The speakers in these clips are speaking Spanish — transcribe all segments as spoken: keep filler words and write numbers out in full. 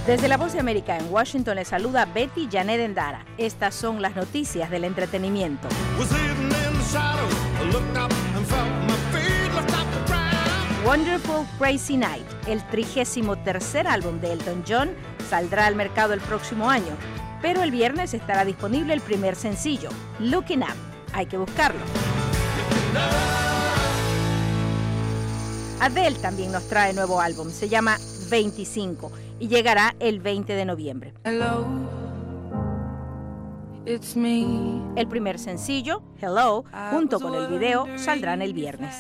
Desde La Voz de América en Washington les saluda Betty Janet Endara. Estas son las noticias del entretenimiento. Wonderful Crazy Night, el trigésimo tercer álbum de Elton John, saldrá al mercado el próximo año, pero el viernes estará disponible el primer sencillo, Looking Up. Hay que buscarlo. Adele también nos trae nuevo álbum, se llama veinticinco y llegará el veinte de noviembre. Hello, it's me. El primer sencillo, Hello, junto con el video, saldrán el viernes.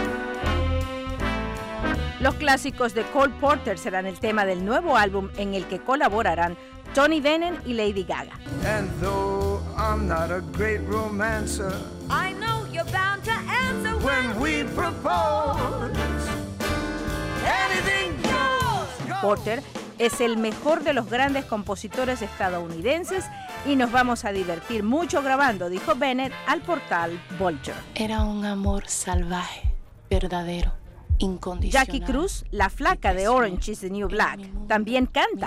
Los clásicos de Cole Porter serán el tema del nuevo álbum en el que colaborarán Tony Bennett y Lady Gaga. And though I'm not a great romancer, I know you're bound to answer when we propose, anything goes. Porter es el mejor de los grandes compositores estadounidenses y nos vamos a divertir mucho grabando, dijo Bennett al portal Vulture. Era un amor salvaje, verdadero, incondicional. Jackie Cruz, la flaca de Orange is the New Black, también canta.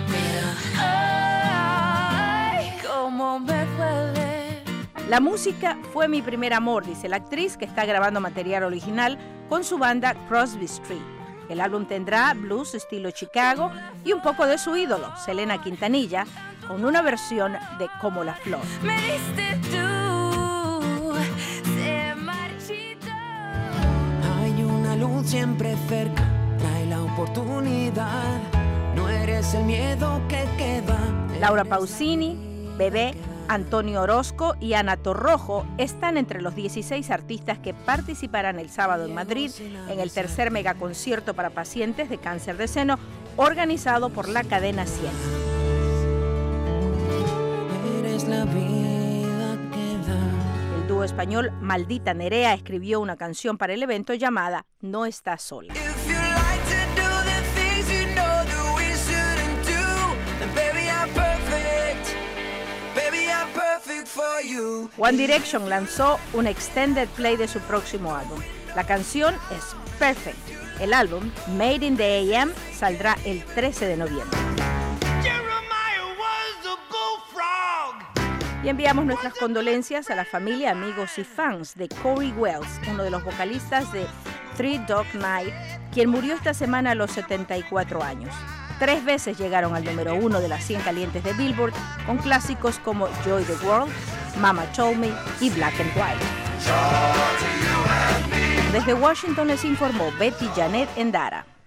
Ay, cómo me duele. La música fue mi primer amor, dice la actriz que está grabando material original con su banda Crosby Street. El álbum tendrá blues estilo Chicago y un poco de su ídolo, Selena Quintanilla, con una versión de Como la Flor. Me diste tú, se marchitó. Hay una luz siempre cerca, trae la oportunidad. No eres el miedo que queda. Laura Pausini, Bebé, Antonio Orozco y Ana Torrojo están entre los dieciséis artistas que participarán el sábado en Madrid en el tercer megaconcierto para pacientes de cáncer de seno organizado por la cadena Cien. Eres la vida que da. El dúo español Maldita Nerea escribió una canción para el evento llamada No estás sola. One Direction lanzó un extended play de su próximo álbum. La canción es Perfect. El álbum, Made in the A M, saldrá el trece de noviembre. Y enviamos nuestras condolencias a la familia, amigos y fans de Corey Wells, uno de los vocalistas de Three Dog Night, quien murió esta semana a los setenta y cuatro años. Tres veces llegaron al número uno de las cien calientes de Billboard, con clásicos como Joy the World, Mama Told Me y Black and White. Desde Washington les informó Betty Janet Endara.